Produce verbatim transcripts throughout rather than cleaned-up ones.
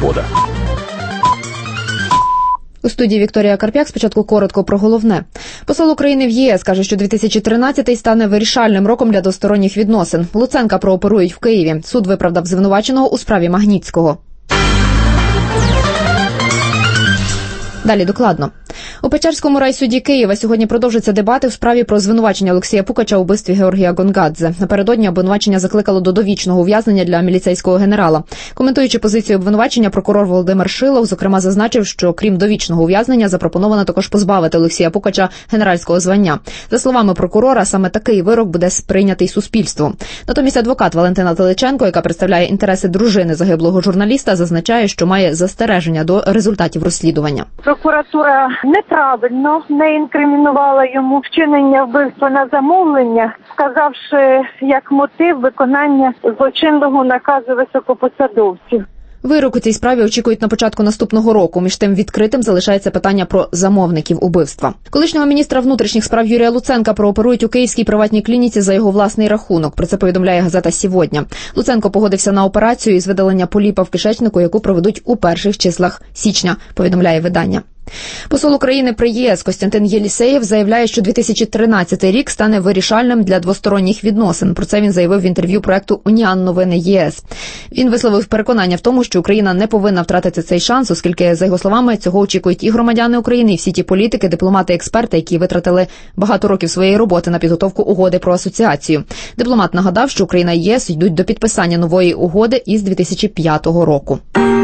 Свобода. У студії Вікторія Карп'як. Спочатку коротко про головне. Посол України в ЄС каже, що дві тисячі тринадцятий стане вирішальним роком для двосторонніх відносин. Луценка прооперують в Києві. Суд виправдав звинуваченого у справі Магнітського. Далі докладно. У Печерському райсуді Києва сьогодні продовжаться дебати в справі про звинувачення Олексія Пукача у вбивстві Георгія Гонгадзе. Напередодні обвинувачення закликало до довічного ув'язнення для міліцейського генерала. Коментуючи позицію обвинувачення, прокурор Володимир Шилов, зокрема, зазначив, що крім довічного ув'язнення запропоновано також позбавити Олексія Пукача генеральського звання. За словами прокурора, саме такий вирок буде сприйнятий суспільством. Натомість адвокат Валентина Теличенко, яка представляє інтереси дружини загиблого журналіста, зазначає, що має застереження до результатів розслідування. Прокуратура неправильно не інкримінувала йому вчинення вбивства на замовлення, сказавши як мотив виконання злочинного наказу високопосадовців. Вирок у цій справі очікують на початку наступного року. Між тим відкритим залишається питання про замовників убивства. Колишнього міністра внутрішніх справ Юрія Луценка прооперують у київській приватній клініці за його власний рахунок. Про це повідомляє газета «Сьогодні». Луценко погодився на операцію із видалення поліпа в кишечнику, яку проведуть у перших числах січня, повідомляє видання. Посол України при ЄС Костянтин Єлісеєв заявляє, що дві тисячі тринадцятий рік стане вирішальним для двосторонніх відносин. Про це він заявив в інтерв'ю проекту «Уніан Новини ЄС». Він висловив переконання в тому, що Україна не повинна втратити цей шанс, оскільки, за його словами, цього очікують і громадяни України, і всі ті політики, дипломати, експерти, які витратили багато років своєї роботи на підготовку угоди про асоціацію. Дипломат нагадав, що Україна і ЄС йдуть до підписання нової угоди із дві тисячі п'ятого року.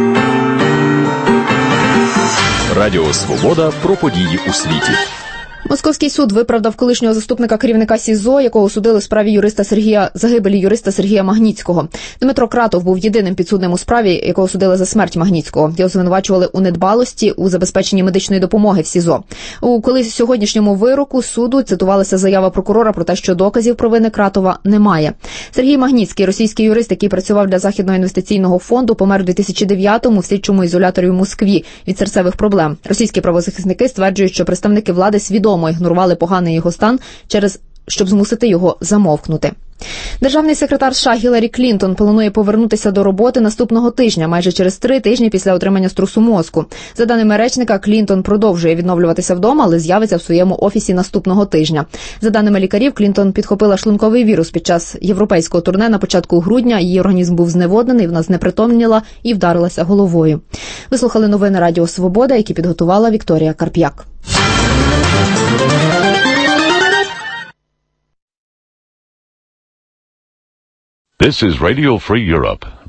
Радіо «Свобода» про події у світі. Московський суд виправдав колишнього заступника керівника СІЗО, якого судили в справі юриста Сергія загибелі юриста Сергія Магнітського. Дмитро Кратов був єдиним підсудним у справі, якого судили за смерть Магнітського. Його звинувачували у недбалості у забезпеченні медичної допомоги в СІЗО. У колись сьогоднішньому вироку суду цитувалася заява прокурора про те, що доказів провини Кратова немає. Сергій Магнітський, російський юрист, який працював для Західного інвестиційного фонду, помер у дві тисячі дев'ятому в слідчому ізоляторі в Москві від серцевих проблем. Російські правозахисники стверджують, що представники влади свідомо ігнорували поганий його стан, через щоб змусити його замовкнути. Державний секретар США Гіларі Клінтон планує повернутися до роботи наступного тижня, майже через три тижні після отримання струсу мозку. За даними речника, Клінтон продовжує відновлюватися вдома, але з'явиться в своєму офісі наступного тижня. За даними лікарів, Клінтон підхопила шлунковий вірус під час європейського турне на початку грудня. Її організм був зневоднений, вона знепритомніла і вдарилася головою. Ви слухали новини Радіо Свобода, які підготувала Вікторія Карп'як. This is Radio Free Europe.